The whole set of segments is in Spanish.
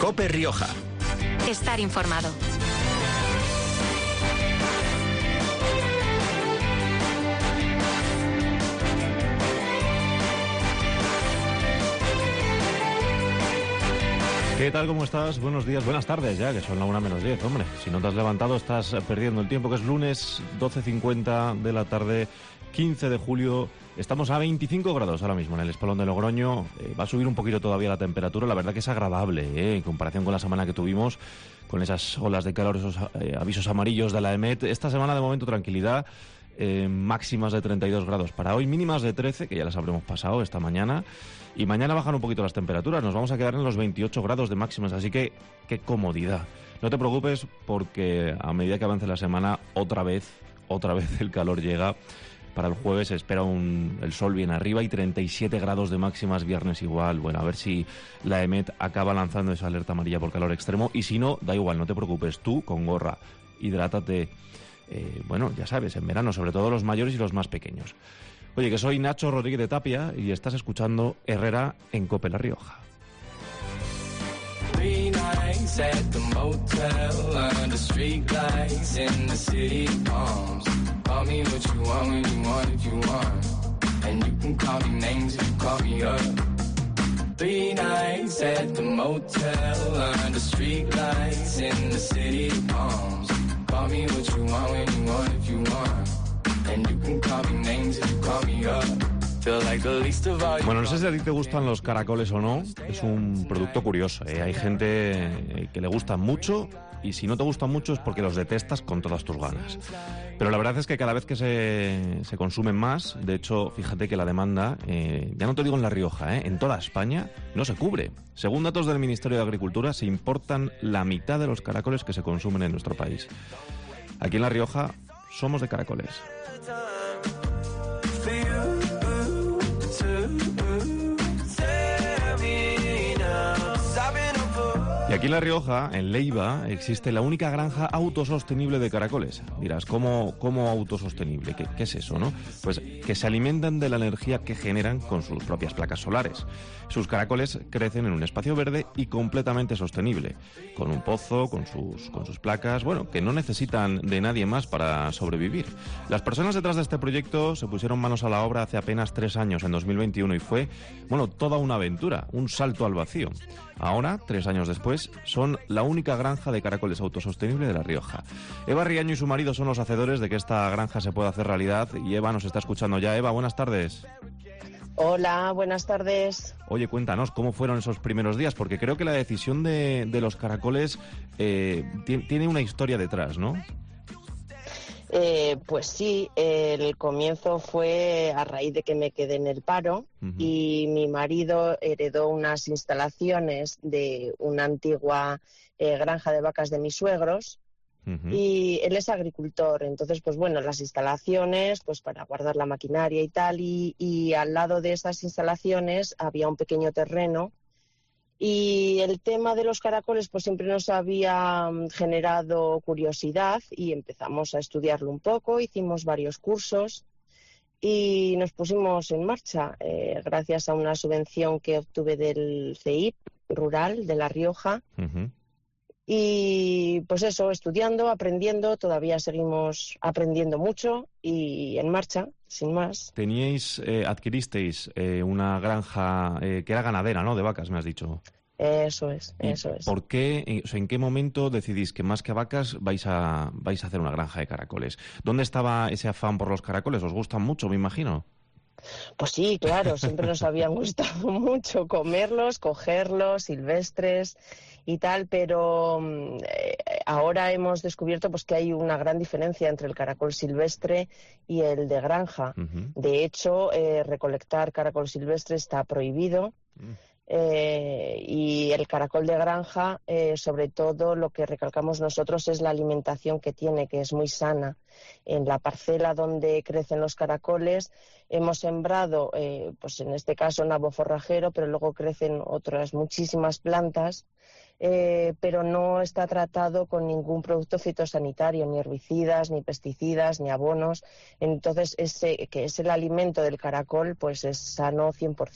COPE Rioja. Estar informado. ¿Qué tal? ¿Cómo estás? Buenos días, buenas tardes ya, que son la 1:10, hombre. Si no te has levantado estás perdiendo el tiempo, que es lunes 12:50 de la tarde, 15 de julio. Estamos a 25 grados ahora mismo en el Espolón de Logroño. Va a subir un poquito todavía la temperatura, la verdad que es agradable, en comparación con la semana que tuvimos, con esas olas de calor, esos avisos amarillos de la EMET. Esta semana de momento tranquilidad. Máximas de 32 grados para hoy, mínimas de 13, que ya las habremos pasado esta mañana, y mañana bajan un poquito las temperaturas, nos vamos a quedar en los 28 grados de máximas, así que qué comodidad. No te preocupes, porque a medida que avance la semana, otra vez el calor llega. Para el jueves se espera el sol bien arriba y 37 grados de máximas, viernes igual. Bueno, a ver si la EMET acaba lanzando esa alerta amarilla por calor extremo, y si no, da igual, no te preocupes, tú con gorra, hidrátate. Bueno, ya sabes, en verano, sobre todo los mayores y los más pequeños. Oye, que soy Nacho Rodríguez de Tapia y estás escuchando Herrera en COPE La Rioja. Bueno, no sé si a ti te gustan los caracoles o no. Es un producto curioso, ¿eh? Hay gente que le gustan mucho, y si no te gustan mucho es porque los detestas con todas tus ganas. Pero la verdad es que cada vez que se consumen más, de hecho, fíjate que la demanda, ya no te digo en La Rioja, en toda España, no se cubre. Según datos del Ministerio de Agricultura, se importan la mitad de los caracoles que se consumen en nuestro país. Aquí en La Rioja somos de caracoles. Y aquí en La Rioja, en Leiva, existe la única granja autosostenible de caracoles. Dirás, ¿cómo autosostenible? ¿Qué es eso, no? Pues que se alimentan de la energía que generan con sus propias placas solares. Sus caracoles crecen en un espacio verde y completamente sostenible, con un pozo, con sus placas, bueno, que no necesitan de nadie más para sobrevivir. Las personas detrás de este proyecto se pusieron manos a la obra hace apenas 3 años, en 2021, y fue, bueno, toda una aventura, un salto al vacío. Ahora, 3 años después, son la única granja de caracoles autosostenible de La Rioja. Eva Riaño y su marido son los hacedores de que esta granja se pueda hacer realidad, y Eva nos está escuchando ya. Eva, buenas tardes. Hola, buenas tardes. Oye, cuéntanos, ¿cómo fueron esos primeros días? Porque creo que la decisión de los caracoles tiene una historia detrás, ¿no? Pues sí, el comienzo fue a raíz de que me quedé en el paro. Uh-huh. Y mi marido heredó unas instalaciones de una antigua granja de vacas de mis suegros. Uh-huh. Y él es agricultor, entonces pues bueno, las instalaciones pues para guardar la maquinaria y tal, y al lado de esas instalaciones había un pequeño terreno. Y el tema de los caracoles pues siempre nos había generado curiosidad y empezamos a estudiarlo un poco, hicimos varios cursos y nos pusimos en marcha gracias a una subvención que obtuve del CEIP rural de La Rioja. Uh-huh. Y pues eso, estudiando, aprendiendo, todavía seguimos aprendiendo mucho y en marcha, sin más. Adquiristeis una granja que era ganadera, ¿no? De vacas, me has dicho. Eso es. ¿Por qué, en qué momento decidís que más que vacas vais a hacer una granja de caracoles? ¿Dónde estaba ese afán por los caracoles? ¿Os gustan mucho, me imagino? Pues sí, claro, siempre nos habían gustado mucho comerlos, cogerlos, silvestres y tal, pero ahora hemos descubierto pues que hay una gran diferencia entre el caracol silvestre y el de granja. Uh-huh. De hecho, recolectar caracol silvestre está prohibido. Y el caracol de granja, sobre todo lo que recalcamos nosotros es la alimentación que tiene, que es muy sana. En la parcela donde crecen los caracoles hemos sembrado, pues en este caso nabo forrajero, pero luego crecen otras muchísimas plantas, pero no está tratado con ningún producto fitosanitario, ni herbicidas, ni pesticidas, ni abonos. Entonces, ese que es el alimento del caracol, pues es sano 100%.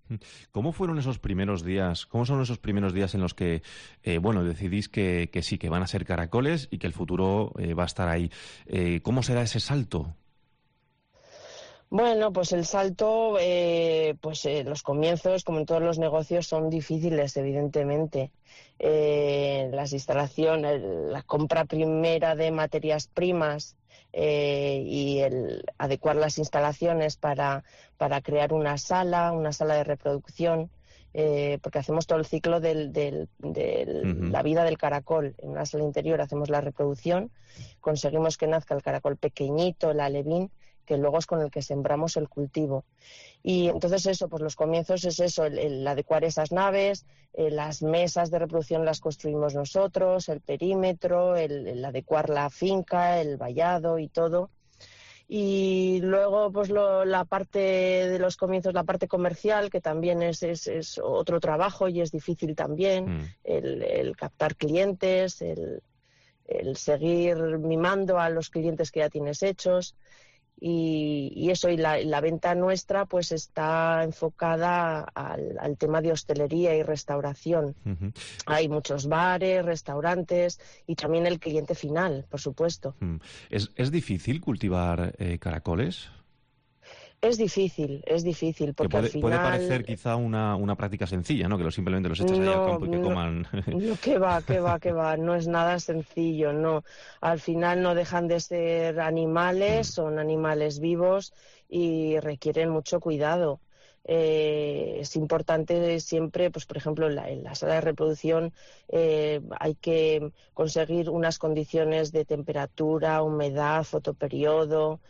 ¿Cómo fueron esos primeros días? ¿Cómo son esos primeros días en los que, decidís que sí, que van a ser caracoles y que el futuro va a estar ahí? ¿Cómo se da ese salto? Bueno, pues el salto, los comienzos, como en todos los negocios, son difíciles, evidentemente. Las instalaciones, la compra primera de materias primas y el adecuar las instalaciones para crear una sala de reproducción, porque hacemos todo el ciclo de la vida del caracol. En una sala interior hacemos la reproducción, conseguimos que nazca el caracol pequeñito, el alevín, que luego es con el que sembramos el cultivo. Y entonces eso, pues los comienzos es eso, el adecuar esas naves, las mesas de reproducción las construimos nosotros, el perímetro, el adecuar la finca, el vallado y todo. Y luego pues la parte de los comienzos, la parte comercial, que también es otro trabajo y es difícil también, el captar clientes, el seguir mimando a los clientes que ya tienes hechos. Y eso, y la venta nuestra pues está enfocada al tema de hostelería y restauración. Uh-huh. Hay muchos bares, restaurantes y también el cliente final, por supuesto. ¿Es difícil cultivar caracoles? Es difícil, porque al final... Puede parecer quizá una práctica sencilla, ¿no? Que simplemente los echas ahí al campo y que coman... No, que va, no es nada sencillo, no. Al final no dejan de ser animales, son animales vivos y requieren mucho cuidado. Es importante siempre, pues por ejemplo, en la sala de reproducción hay que conseguir unas condiciones de temperatura, humedad, fotoperiodo,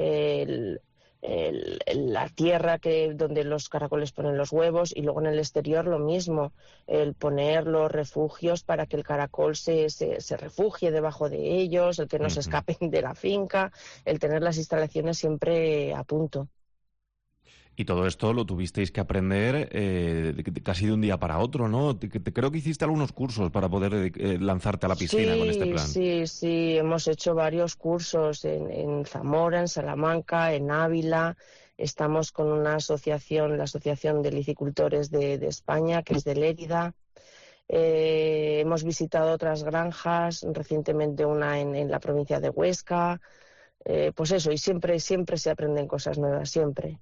la tierra donde los caracoles ponen los huevos, y luego en el exterior lo mismo, el poner los refugios para que el caracol se refugie debajo de ellos, el que no se escapen de la finca, el tener las instalaciones siempre a punto. Y todo esto lo tuvisteis que aprender casi de un día para otro, ¿no? Creo que hiciste algunos cursos para poder lanzarte a la piscina con este plan. Sí, hemos hecho varios cursos en Zamora, en Salamanca, en Ávila. Estamos con una asociación, la Asociación de Licicultores de España, que es de Lérida. Hemos visitado otras granjas, recientemente una en la provincia de Huesca. Pues eso, y siempre se aprenden cosas nuevas, siempre.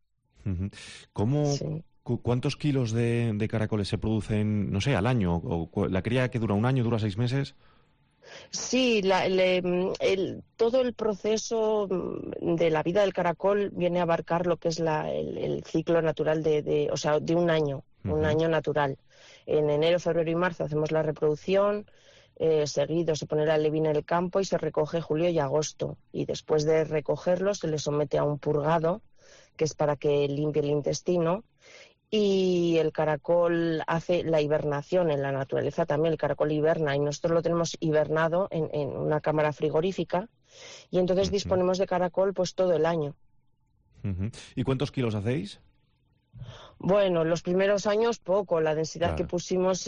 ¿Cuántos kilos de caracoles se producen, no sé, al año? ¿O la cría que dura un año, dura 6 meses? Sí, todo el proceso de la vida del caracol viene a abarcar lo que es el ciclo natural de un año, un año natural. En enero, febrero y marzo hacemos la reproducción, seguido se pone el alevín en el campo y se recoge julio y agosto. Y después de recogerlo se le somete a un purgado, que es para que limpie el intestino, y el caracol hace la hibernación. En la naturaleza también el caracol hiberna, y nosotros lo tenemos hibernado en una cámara frigorífica, y entonces disponemos de caracol pues todo el año. ¿Y cuántos kilos hacéis? Bueno, los primeros años poco, la densidad que pusimos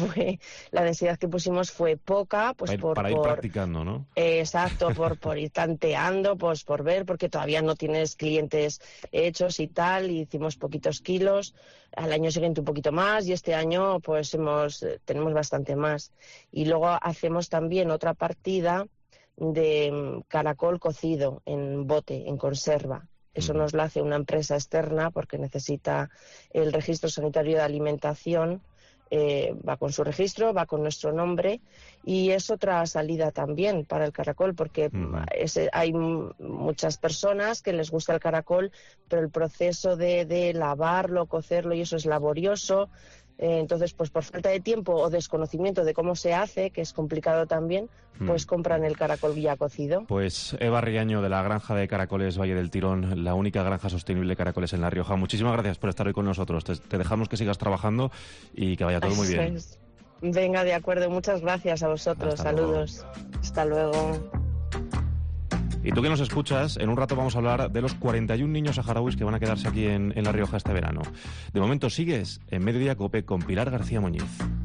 fue poca, pues para ir practicando, ¿no? Exacto, por ir tanteando, pues por ver, porque todavía no tienes clientes hechos y tal, y hicimos poquitos kilos. Al año siguiente un poquito más, y este año pues tenemos bastante más. Y luego hacemos también otra partida de caracol cocido en bote, en conserva. Eso nos lo hace una empresa externa porque necesita el registro sanitario de alimentación, va con su registro, va con nuestro nombre, y es otra salida también para el caracol, porque hay muchas personas que les gusta el caracol, pero el proceso de lavarlo, cocerlo y eso es laborioso. Entonces, pues por falta de tiempo o desconocimiento de cómo se hace, que es complicado también, pues compran el caracol ya cocido. Pues Eva Riaño, de la granja de caracoles Valle del Tirón, la única granja sostenible de caracoles en La Rioja. Muchísimas gracias por estar hoy con nosotros. Te dejamos que sigas trabajando y que vaya todo muy bien. Venga, de acuerdo. Muchas gracias a vosotros. Saludos. Hasta luego. Y tú que nos escuchas, en un rato vamos a hablar de los 41 niños saharauis que van a quedarse aquí en La Rioja este verano. De momento sigues en Mediodía COPE con Pilar García Muñiz.